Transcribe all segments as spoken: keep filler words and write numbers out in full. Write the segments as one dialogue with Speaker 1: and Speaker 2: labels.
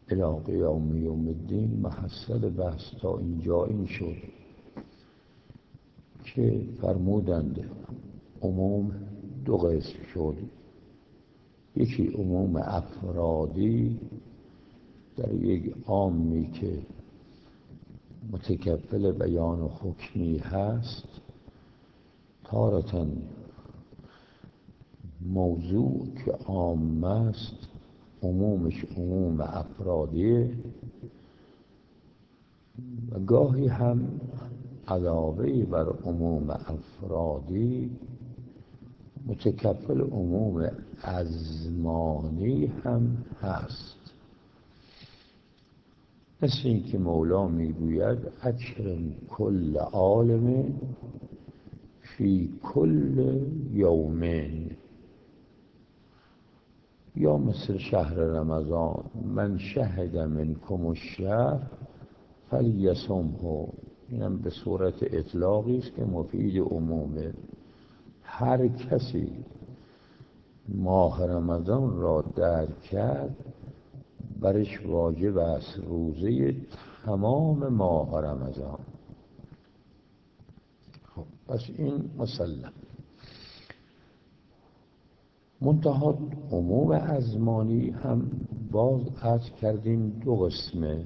Speaker 1: الی قیام یوم الدین محصل بحث تا اینجا این شد که فرمودند عموم دو قسم شد. یکی عموم افرادی در یک عامی که متکفل بیان و حکمی هست، تارة موضوع که عام است عمومش عموم افرادیه و گاهی هم علاوه بر عموم افرادی متکفل عموم ازمانی هم هست. مثل این که مولا میگوید اکرم کل عالم فی کل یومین، یا مثل شهر رمضان من شهد منکم الشهر فلیصمه، اینم به صورت اطلاقی است که مفید عمومه. هر کسی ماه رمضان را درک کرد برش واجب است روزه تمام ماه رمضان. خب پس این مسلم. منتها عموم ازمانی هم باز عرض کردیم دو قسمه،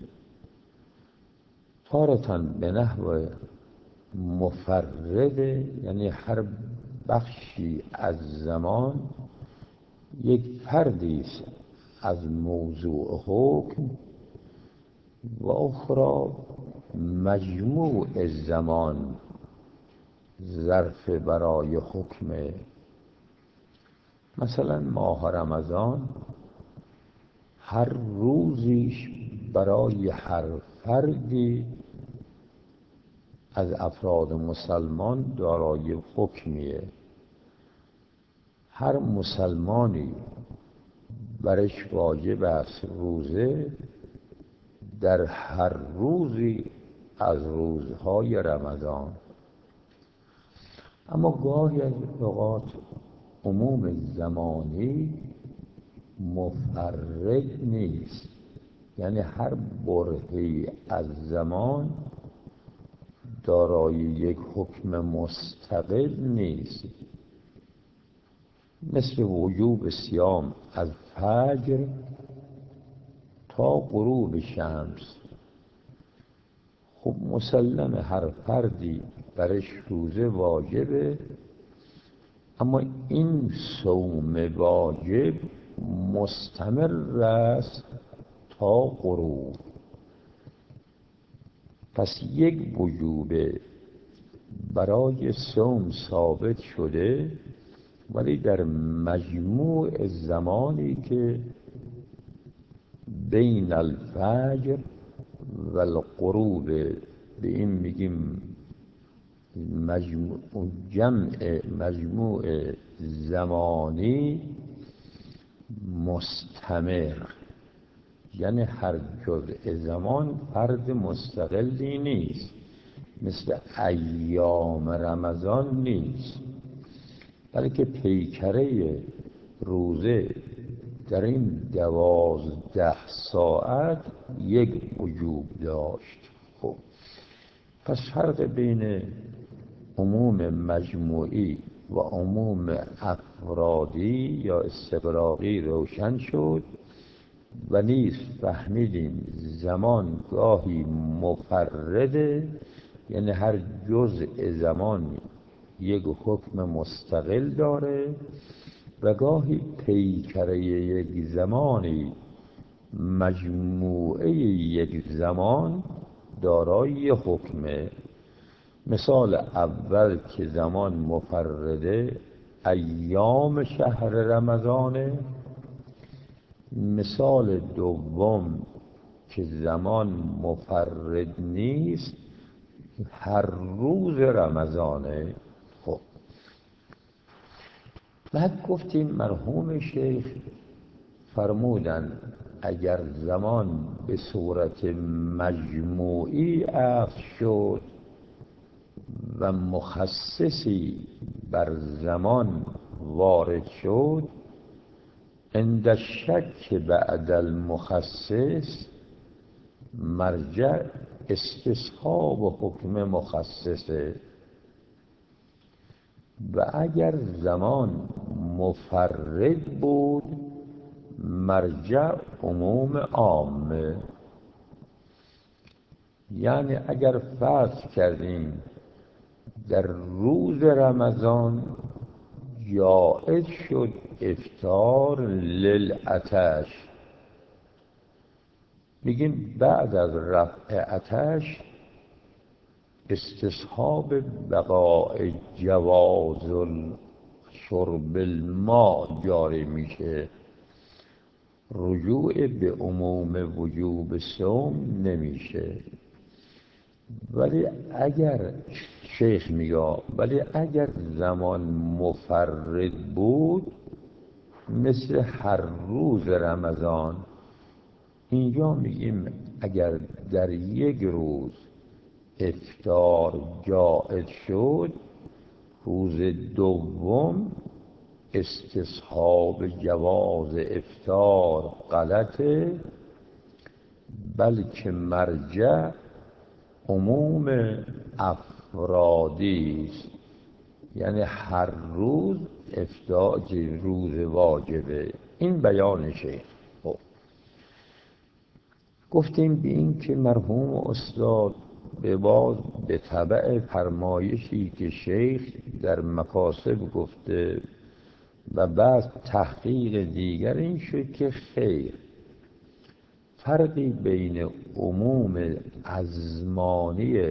Speaker 1: تارة به نحو مفرد، یعنی هر بخشی از زمان یک فردی است از موضوع حکم، و اخرى مجموع زمان ظرف برای حکم. مثلا ماه رمضان هر روزیش برای هر فردی از افراد مسلمان دارای حکمیه. هر مسلمانی برش واجب است روزه در هر روزی از روزهای رمضان. اما گاهی از اوقات عموم زمانی مفرد نیست، یعنی هر برهه‌ای از زمان دارای یک حکم مستقل نیست. مثل وجوب صیام از فجر تا غروب شمس. خب مسلم هر فردی برش روزه واجبه، اما این صوم واجب مستمر است تا غروب. پس یک وجوب برای صوم ثابت شده، ولی در مجموع زمانی که بین الفجر و الغروب، به این میگیم مجموع جمع مجموع زمانی مستمر، یعنی هر جزء زمان فرد مستقلی نیست، مثل ایام رمضان نیست، بلکه پیکره روزه در این دوازده ساعت یک وجوب داشت. خب پس فرق بین عموم مجموعی و عموم افرادی یا استغراقی روشن شد و نیز فهمیدیم زمان گاهی مفرده، یعنی هر جزء زمان یک حکم مستقل داره، و گاهی پیکره یک زمانی مجموعه یک زمان دارای حکمه. مثال اول که زمان مفرده ایام شهر رمضانه، مثال دوم که زمان مفرد نیست هر روز رمضانه. خب بعد گفتیم مرحوم شیخ فرمودن اگر زمان به صورت مجموعی اخذ شد و مخصصی بر زمان وارد شد، عند الشک بعد المخصص مرجع استصحاب حکم مخصصه. و اگر زمان مفرد بود مرجع عموم عامه. یعنی اگر فرض کردیم در روز رمضان جایز شد افطار للعطش، میگیم بعد از رفع عطش استصحاب بقاء جواز شرب الماء جاری میشه، رجوع به عموم وجوب صوم نمیشه. ولی اگر شیخ میگه ولی اگر زمان مفرد بود مثل هر روز رمضان، اینجا میگیم اگر در یک روز افطار جائز شد روز دوم استصحاب جواز افطار غلطه، بلکه مرجع عموم افرادی است. یعنی هر روز افطار روز واجبه. این بیانشه. خب گفتیم به این که مرحوم استاد به باز به تبع فرمایشی که شیخ در مکاسب گفته و بعد تحقیق دیگر این شد که خیر، فرقی بین عموم ازمانی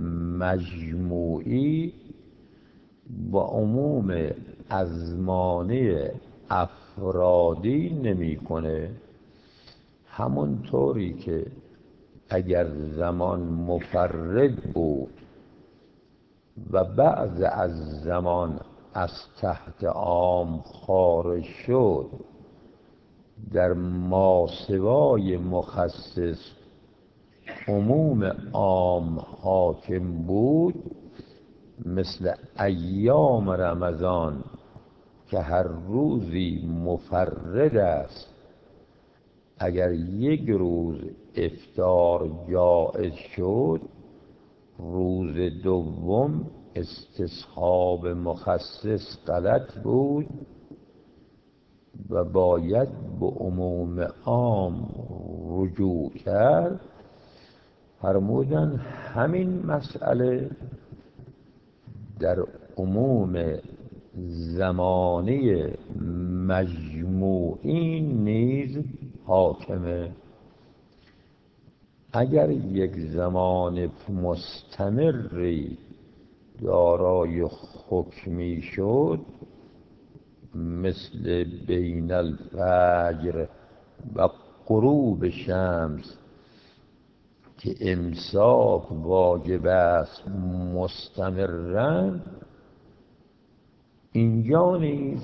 Speaker 1: مجموعی و عموم ازمانی افرادی نمیکنه. همونطوری که اگر زمان مفرد بود و بعض از زمان از تحت عام خارج شد در ماسوای مخصص عموم عام حاکم بود، مثل ایام رمضان که هر روزی مفرد است، اگر یک روز افطار جائز شد روز دوم استصحاب مخصص غلط بود و باید به عموم عام رجوع کرد. فرمودن همین مسئله در عموم زمانی مجموعی نیز حاکمه. اگر یک زمان مستمری دارای حکمی شد مثل بین الفجر و غروب شمس که امساک واجب است مستمراً، اینجا نیز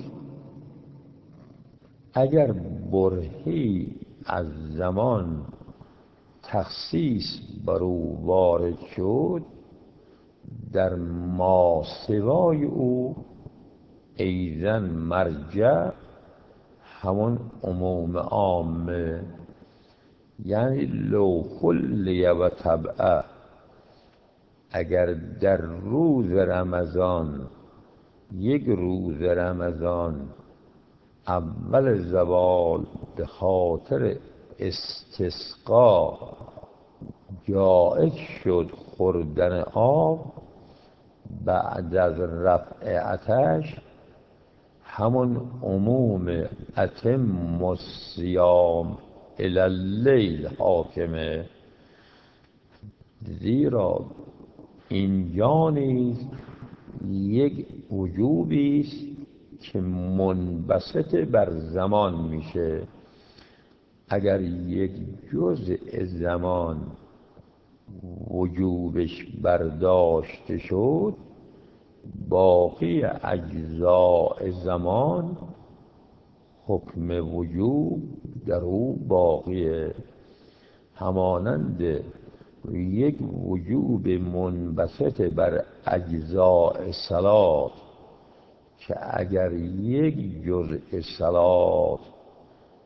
Speaker 1: اگر برهی از زمان تخصیص بر او وارد شد در ماسوای او ایضاً مرجع همون عموم عامه. یعنی لو خلی و طبعه، اگر در روز رمضان یک روز رمضان اول زوال به خاطر استسقا جائز شد خوردن آب بعد از رفع عطش، همون عموم اتم الصیام الی اللیل حاکمه. زیرا اینجا نیز یک وجوبی است که منبسط بر زمان میشه. اگر یک جزء زمان وجوبش برداشته شد باقی اجزاء زمان حکم وجوب در او باقیه. همانند یک وجوب منبسط بر اجزاء صلات که اگر یک جزء صلات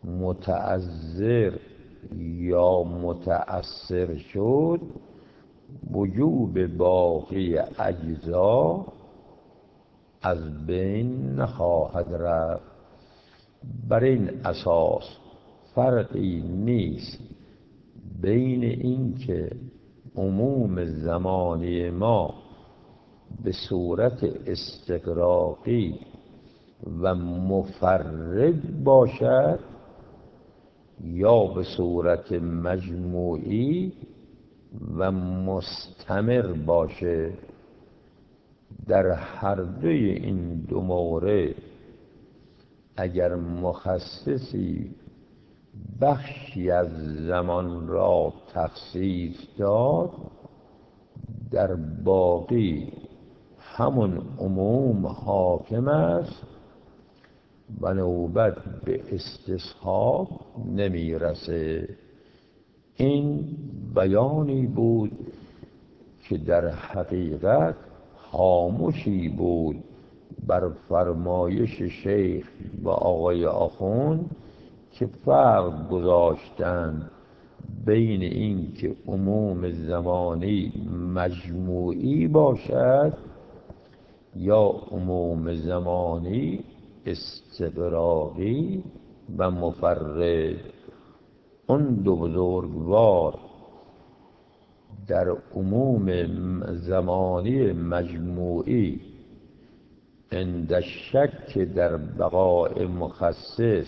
Speaker 1: متعذر یا متأثر شد، وجوب باقی اجزا از بین نخواهد رفت. بر این اساس فرقی نیست بین اینکه عموم زمانی ما به صورت استغراقی و مفرد باشد یا به صورت مجموعی و مستمر باشه. در هر دوی این دو مورد اگر مخصصی بخشی از زمان را تخصیص داد، در باقی همون عموم حاکم است و نوبت به استصحاب نمیرسه. این بیانی بود که در حقیقت خاموشی بود بر فرمایش شیخ و آقای آخوند که فرق گذاشتند بین این که عموم زمانی مجموعی باشد یا عموم زمانی استغراقی و مفرد. اون دو بزرگوار در عموم زمانی مجموعی عند شک در بقاء مخصص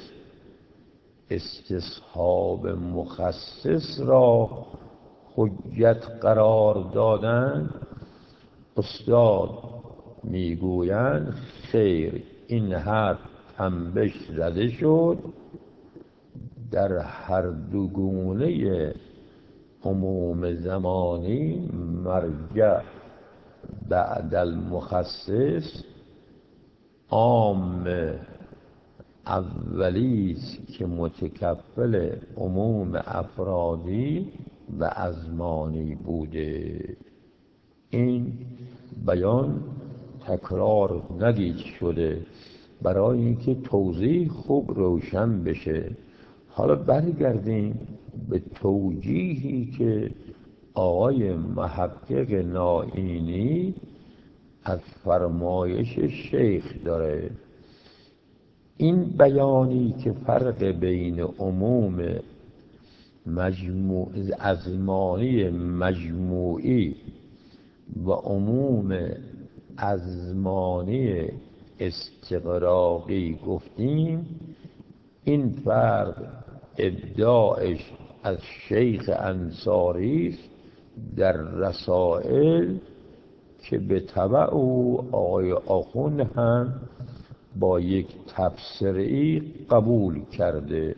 Speaker 1: استصحاب مخصص را حجت قرار دادند. استاد میگویند خیر، این حرف تنبش زده شد. در هر دو گونه عموم زمانی مرجع بعد المخصص عام اولیست که متکفل عموم افرادی و ازمانی بوده. این بیان تکرار ندید شده برای اینکه توضیح خوب روشن بشه. حالا برگردیم به توجیهی که آقای محقق نائینی از فرمایش شیخ داره. این بیانی که فرق بین عموم مجموع ازمانی مجموعی و عموم ازمانی استغراقی گفتیم، این فرق ابداعش از شیخ انصاری در رسائل که به تبع او آقای آخوند هم با یک تفسیری قبول کرده.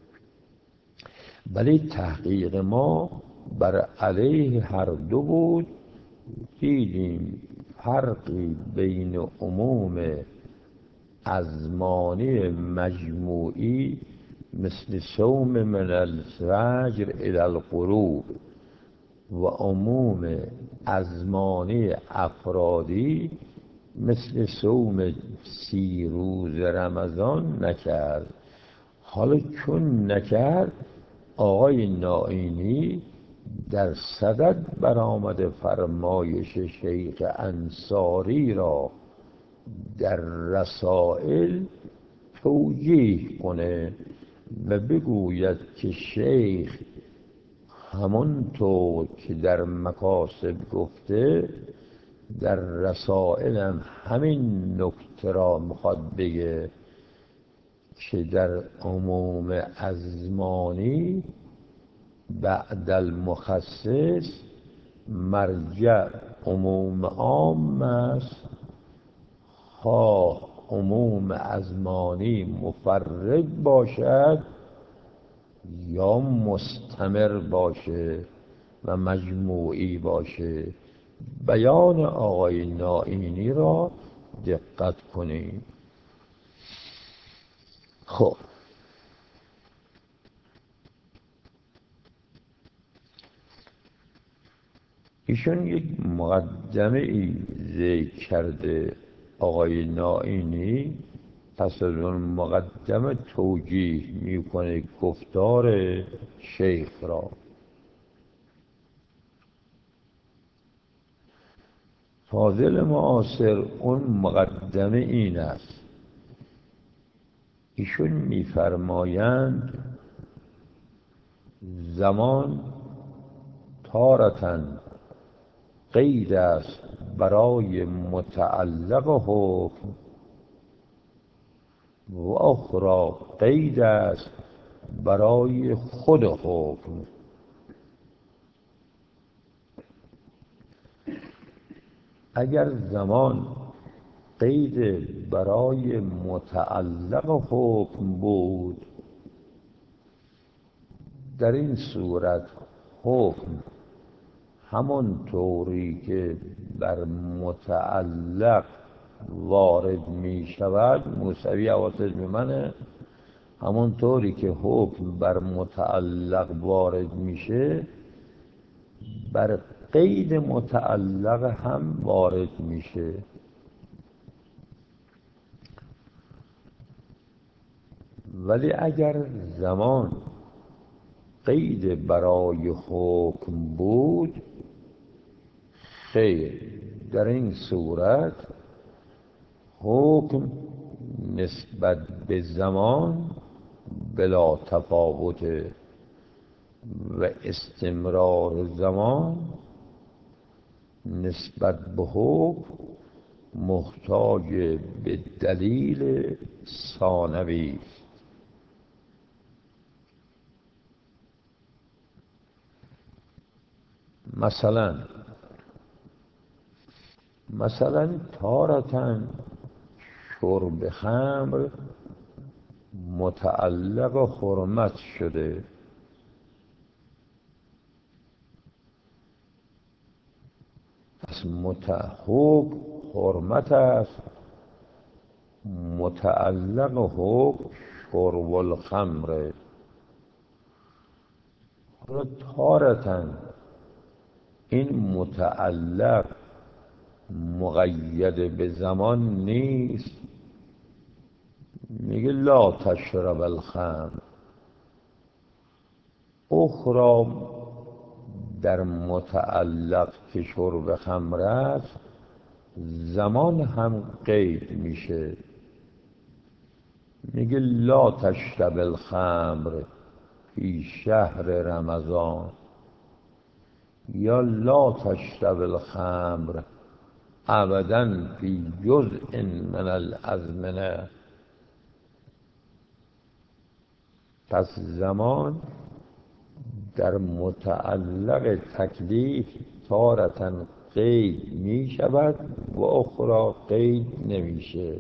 Speaker 1: ولی تحقیق ما بر علیه هر دو بود. دیدیم فرقی بین عموم ازمانی مجموعی مثل صوم من الفجر الی الغروب و عموم ازمانی افرادی مثل صوم سی روز رمضان نکرد. حالا چون نکرد، آقای نائینی در صدد برآمده فرمایش شیخ انصاری را در رسائل توجیه کنه و بگوید که شیخ همانطور که در مکاسب گفته در رسائل هم همین نکته را میخواد بگه که در عموم ازمانی بعد المخصص مرجع عموم عام است، خواه عموم ازمانی مفرد باشد یا مستمر باشه و مجموعی باشه. بیان آقای نائینی را دقت کنید. خب ایشون یک مقدمه ای ذکر کرده آقای نائینی پس از اون مقدمه توجیه میکنه گفتار شیخ را. فاضل معاصر اون مقدمه این است، ایشون میفرمایند زمان تارةً قید است برای متعلق حکم و اخری قید است برای خود حکم. اگر زمان قید برای متعلق حکم بود، در این صورت حکم همون طوری که بر متعلق وارد می شود، موسوی حواسش به منه، همون طوری که حکم بر متعلق وارد میشه بر قید متعلق هم وارد میشه. ولی اگر زمان قید برای حکم بود، خیر، در این صورت حکم نسبت به زمان بلا تفاوت و استمرار زمان نسبت به حکم محتاج به دلیل ثانوی است. مثلا مثلا تارةً شرب خمر متعلق حرمت شده، پس متحق حرمت است، متعلق حکم شرب الخمر. حالا تارةً این متعلق مقید به زمان نیست، میگه لا تشرب الخمر. اخرى در متعلق که شرب خمر است زمان هم قید میشه، میگه لا تشرب الخمر فی شهر رمضان یا لا تشرب الخمر ابدا فی جزء من الازمنه. پس زمان در متعلق تکلیف تارةً قید می شود و اخرى قید نمیشه.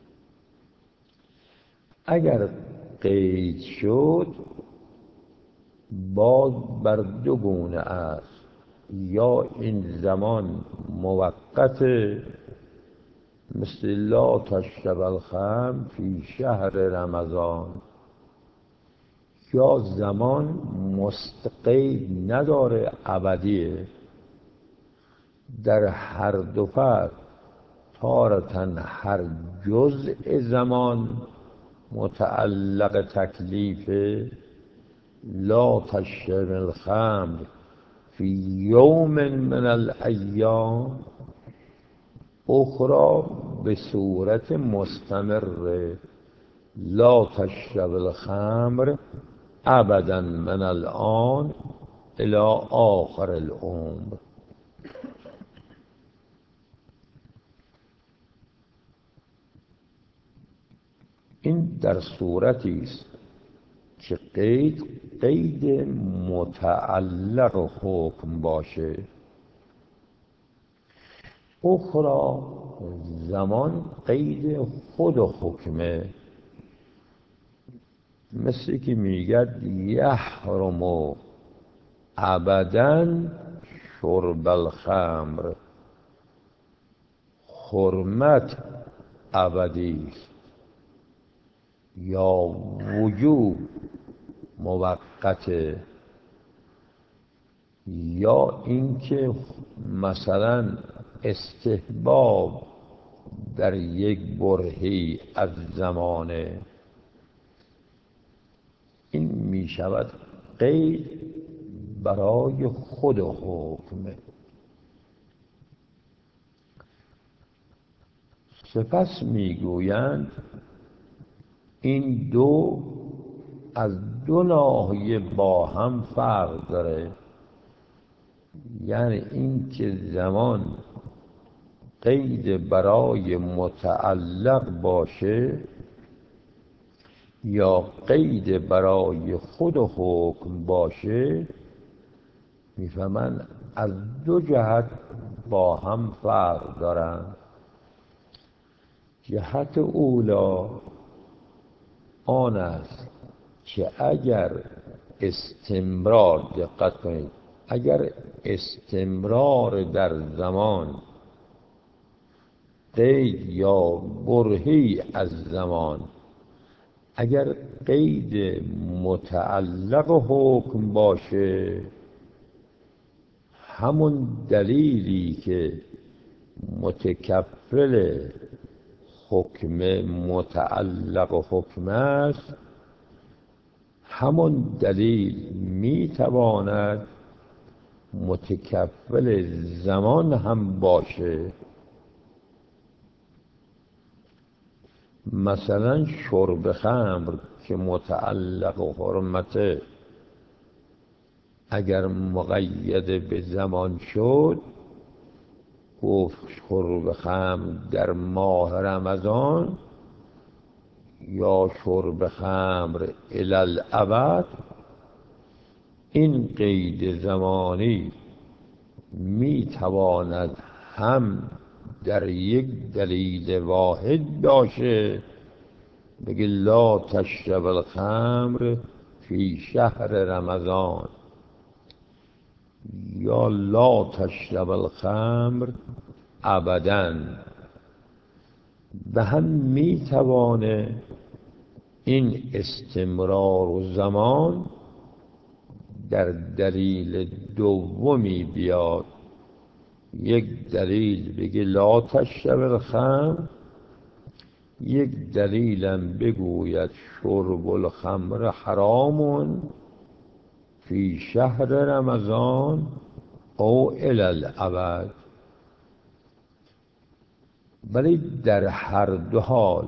Speaker 1: اگر قید شد باز بر دو گونه است، یا این زمان موقت مثل لا تشرب الخمر فی شهر رمضان، یا زمان مستقید نداره، ابدیه. در هر دو فرد تارةً هر جزء زمان متعلق تکلیف لا تشرب الخمر فی یوم من الایام، اخرى به صورت مستمر لا تشرب الخمر ابدا من الان الی آخر العمر. این در صورتی است که قید قید متعلق حکم باشه. اخرى زمان قید خود حکمه، مثل که میگد یحرم ابدا شرب الخمر، حرمت ابدی است، یا وجوب موقت، یا اینکه مثلا استحباب در یک برهه‌ای از زمانه. این می شود قید برای خود حکم. سپس میگویند این دو از دو ناحیه با هم فرق داره، یعنی این که زمان قید برای متعلق باشه یا قید برای خود حکم باشه، میفهمن از دو جهت با هم فرق دارن. جهت اولا آن است که اگر استمرار، دقت کنید، اگر استمرار در زمان قید یا برهه‌ای از زمان، اگر قید متعلق حکم باشه، همون دلیلی که متکفل حکم متعلق حکم است، همون دلیل میتواند متکفل زمان هم باشه. مثلا شرب خمر که متعلق حرمته، اگر مقید به زمان شد، گفت شرب خمر در ماه رمضان یا شرب خمر الی الابد، این قید زمانی می تواند هم در یک دلیل واحد باشه، بگه لا تشرب الخمر فی شهر رمضان، یا لا تشرب الخمر ابداً. و هم می توانه این استمرار و زمان در دلیل دومی بیاد. یک دلیل بگه لا تشرب الخمر، یک دلیلم بگوید شرب الخمر حرام فی شهر رمضان او الی الابد. ولی در هر دو حال،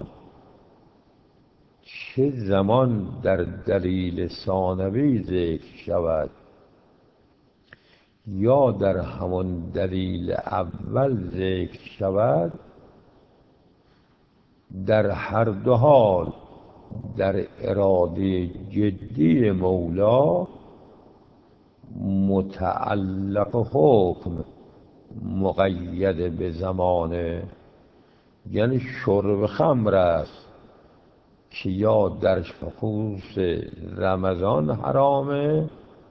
Speaker 1: چه زمان در دلیل ثانوی ذکر شود یا در همان دلیل اول ذکر شود، در هر دو حال در اراده جدی مولا متعلق حکم مقید به زمانه. یعنی شرب خمر است که یا در خصوص رمضان حرامه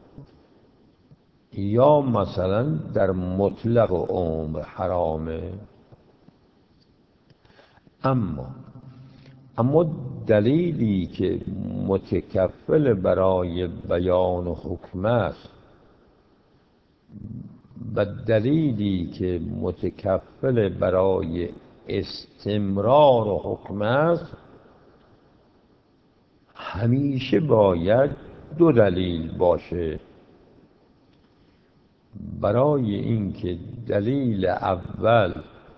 Speaker 1: یا مثلا در مطلق عمر حرامه. اما اما دلیلی که متکفل برای بیان حکم است و دلیلی که متکفل برای استمرار و حکم است، همیشه باید دو دلیل باشه. برای اینکه دلیل اول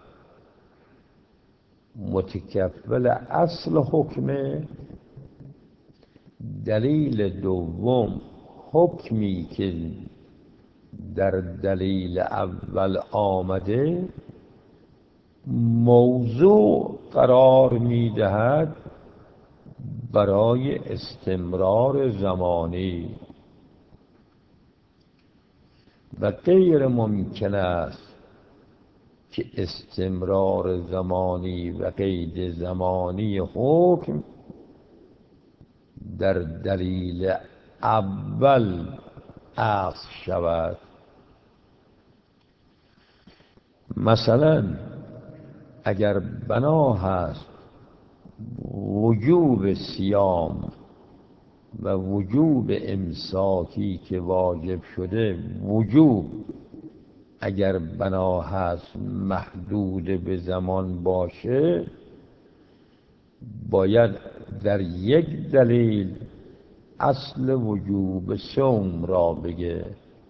Speaker 1: متکفل اصل حکمه، دلیل دوم حکمی که در دلیل اول آمده موضوع قرار میدهد برای استمرار زمانی. و غیر ممکن است که استمرار زمانی و قید زمانی حکم در دلیل اول اصل شود. مثلا اگر بنا هست وجوب صیام و وجوب امساکی که واجب شده وجوب اگر بنا هست محدود به زمان باشه، باید در یک دلیل اصل وجوب صوم را بگه.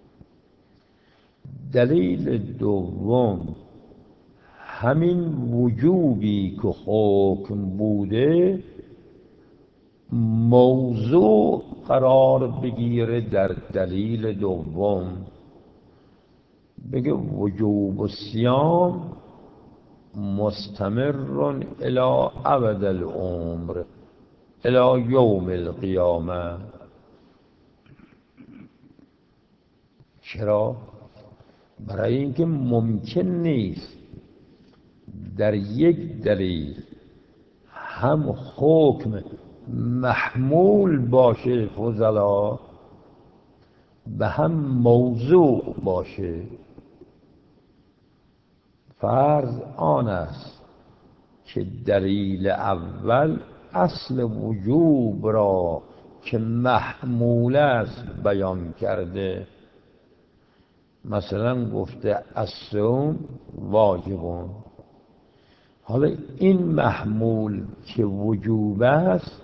Speaker 1: دلیل دوم همین وجوبی که حکم بوده موضوع قرار بگیره در دلیل دوم، بگه وجوب الصیام مستمر الی ابد العمر الی یوم القیامه. چرا؟ برای اینکه ممکن نیست در یک دلیل هم حکم محمول باشه فضلا به هم موضوع باشه. فرض آن است که دلیل اول اصل وجوب را که محمول است بیان کرده، مثلا گفته الصوم واجبون. حالا این محمول که وجوب است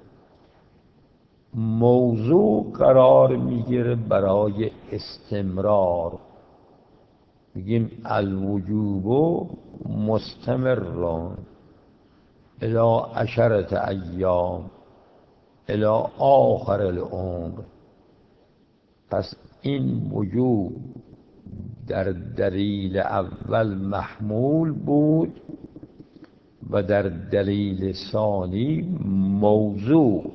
Speaker 1: موضوع قرار میگیره برای استمرار، میگیم الوجوب مستمرون الی عشرة ایام الی آخر العمر. پس این وجوب در دلیل اول محمول بود و در دلیل ثانی موضوع.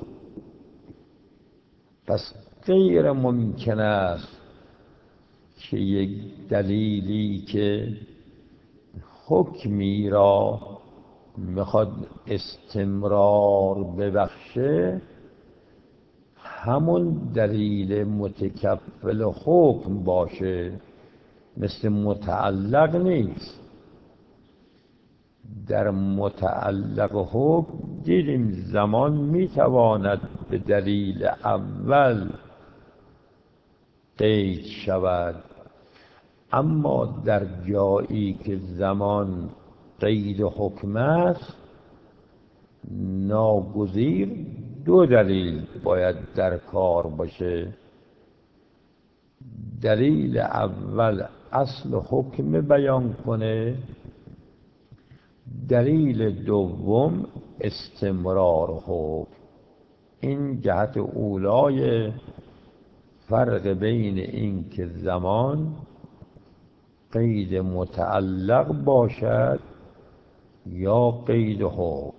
Speaker 1: پس غیر ممکن است که یک دلیلی که حکمی را میخواد استمرار ببخشه همون دلیل متکفل حکم باشه، مثل متعلق نیست. در متعلق حکم دیدیم زمان میتواند به دلیل اول قید شود، اما در جایی که زمان قید حکم است ناگزیر دو دلیل باید در کار باشه. دلیل اول اصل حکم بیان کنه، دلیل دوم استمرار حکم. این جهت اولای فرق بین این که زمان قید متعلق باشد یا قید حکم.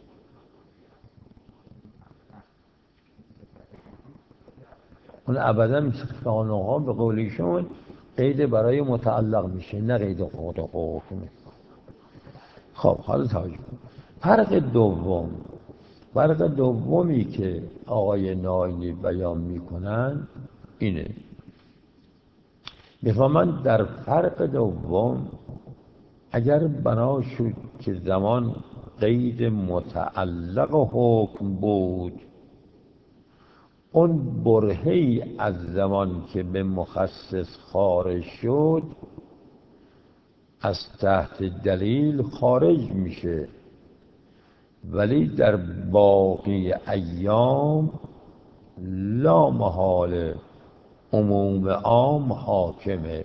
Speaker 1: اون ابدا میسخانوها به قولیشون قید برای متعلق میشه، نه قید خود حکم. خب حالا توجه کن. فرق دوم فرق دومی که آقای ناینی بیان میکنن اینه. میفهمند در فرق دوم اگر بنا شد که زمان قید متعلق حکم بود، اون برهی از زمان که به مخصص خارج شد از تحت دلیل خارج میشه، ولی در باقی ایام لا محاله عموم عام حاکمه.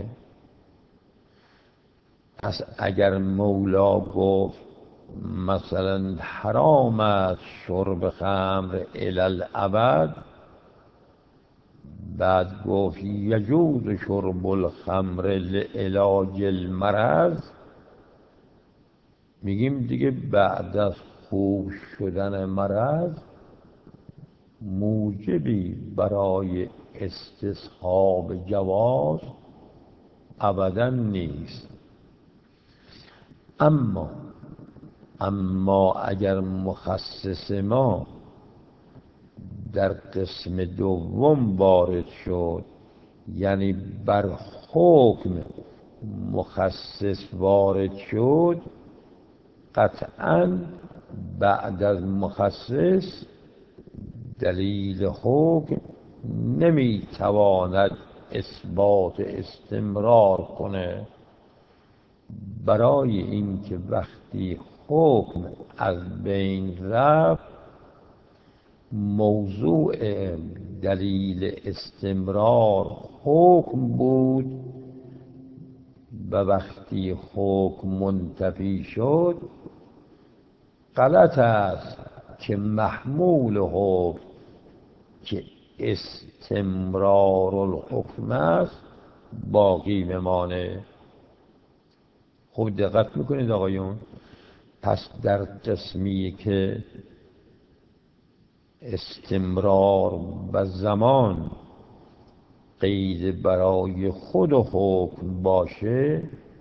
Speaker 1: پس اگر مولا گفت مثلا حرام است شرب خمر الی الابد، بعد گفت یجوز شرب الخمر لعلاج المرض، میگیم دیگه بعد از خوب شدن مرض موجبی برای استصحاب جواز ابدا نیست. اما اما اگر مخصص ما در قسم دوم وارد شد، یعنی بر حکم مخصص وارد شد، قطعاً بعد از مخصص دلیل حکم نمیتواند اثبات استمرار کنه، برای اینکه وقتی حکم از بین رفت موضوع دلیل استمرار حکم بود و وقتی حکم منتفی شد غلط است که محمول حکم که استمرار الحکم است باقی بمانه. خوب دقت میکنید آقایون. پس در قسمی که استمرار و زمان قید برای خود حکم باشه،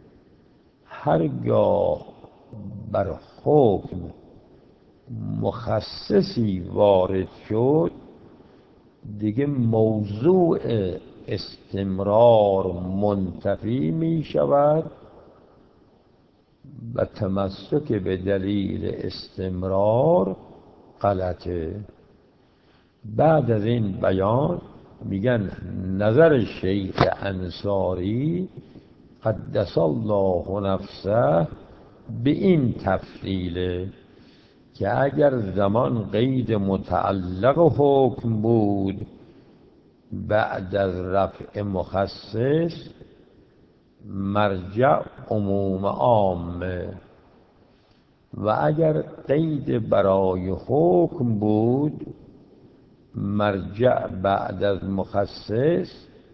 Speaker 1: هرگاه بر حکم مخصصی وارد شد دیگه موضوع استمرار منتفی می شود و تمسک به دلیل استمرار غلطه. بعد از این بیان میگن نظر شیخ انصاری قدس الله نفسه به این تفصیله که اگر زمان قید متعلق حکم بود بعد از رفع مخصص مرجع عموم عامه، و اگر قید برای حکم بود مرجع بعد از مخصص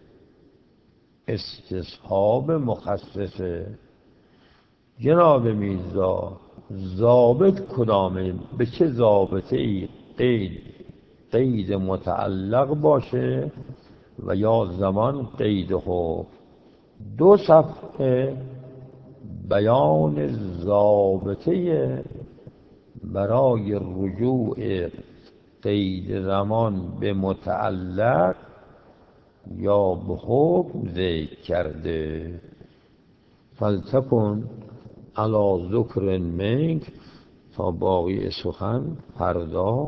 Speaker 1: استصحاب مخصصه. جناب میرزا ضابط کدامه؟ به چه ضابطه ای قید قید متعلق باشه و یا زمان قید حکم؟ دو صفحه بیان ضابطه برای رجوع قید زمان به متعلق یا به حکم ذکر کرده. فلتکن علی ذکر منک تا باقی سخن فردا